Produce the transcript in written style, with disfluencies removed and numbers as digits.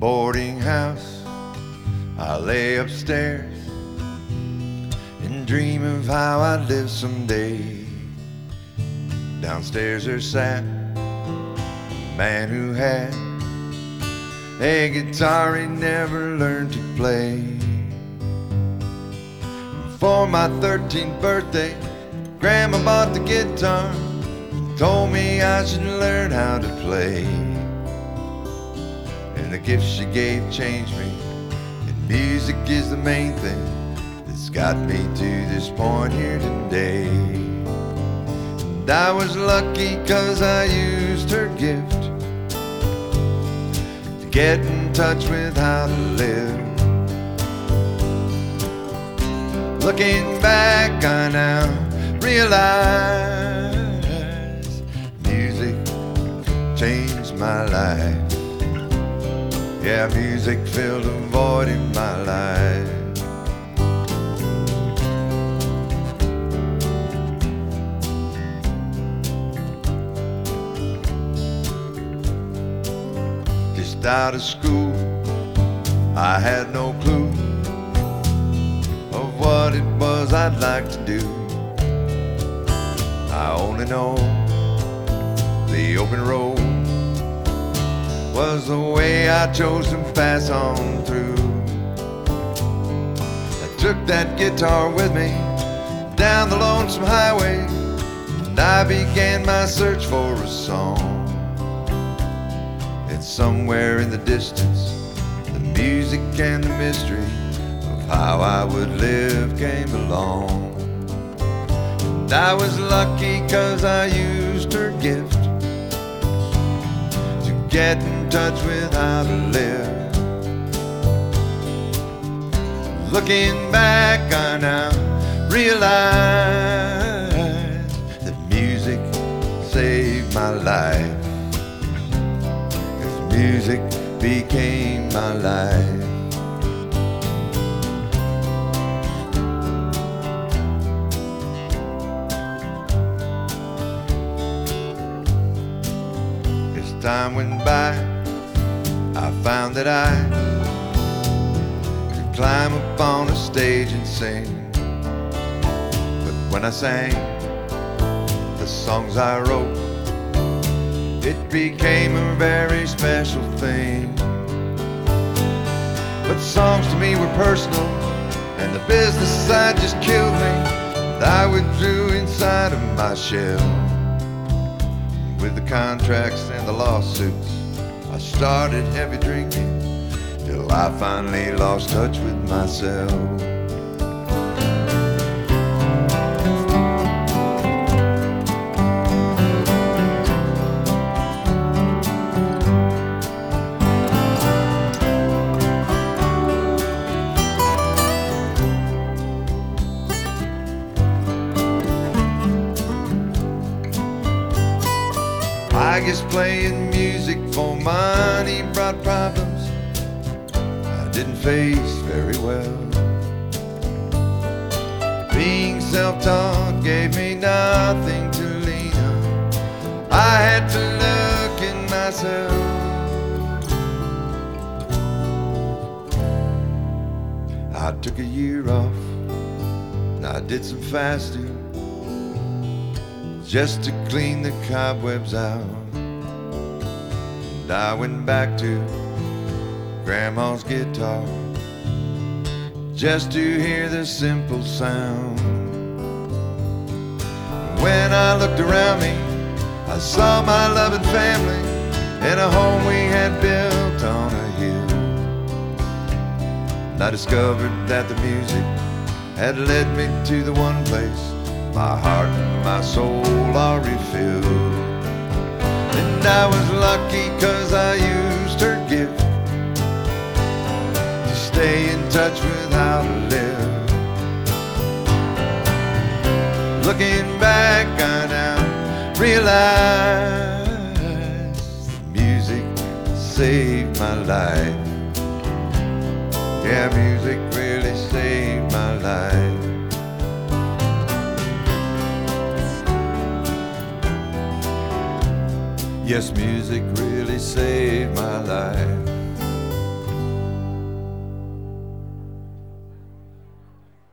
boarding house, I lay upstairs and dream of how I'd live someday. Downstairs there sat a man who had a guitar he never learned to play. For my 13th birthday, Grandma bought the guitar, told me I should learn how to play. And the gift she gave changed me, and music is the main thing that's got me to this point here today. And I was lucky 'cause I used her gift to get in touch with how to live. Looking back, I now realize music changed my life. Yeah, music filled a void in my life. Just out of school, I had no clue of what it was I'd like to do. I only know the open road was the way I chose to pass on through. I took that guitar with me down the lonesome highway, and I began my search for a song. And somewhere in the distance, the music and the mystery of how I would live came along. And I was lucky 'cause I used her gift to get in touch with how to live. Looking back, I now realize that music saved my life, 'cause music became my life. As time went by, I found that I could climb up on a stage and sing. But when I sang the songs I wrote, it became a very special thing. But songs to me were personal, and the business side just killed me. And I withdrew inside of my shell. With the contracts and the lawsuits, I started heavy drinking till I finally lost touch with myself. I guess playing music for money brought problems I didn't face very well. Being self-taught gave me nothing to lean on. I had to look in myself. I took a year off and I did some fasting just to clean the cobwebs out. And I went back to Grandma's guitar just to hear the simple sound. When I looked around me, I saw my loving family and a home we had built on a hill. And I discovered that the music had led me to the one place my heart and my soul are refilled. And I was lucky 'cause I used her gift to stay in touch with how to live. Looking back, I now realize that music saved my life. Yeah, music really saved my life. Yes, music really saved my life.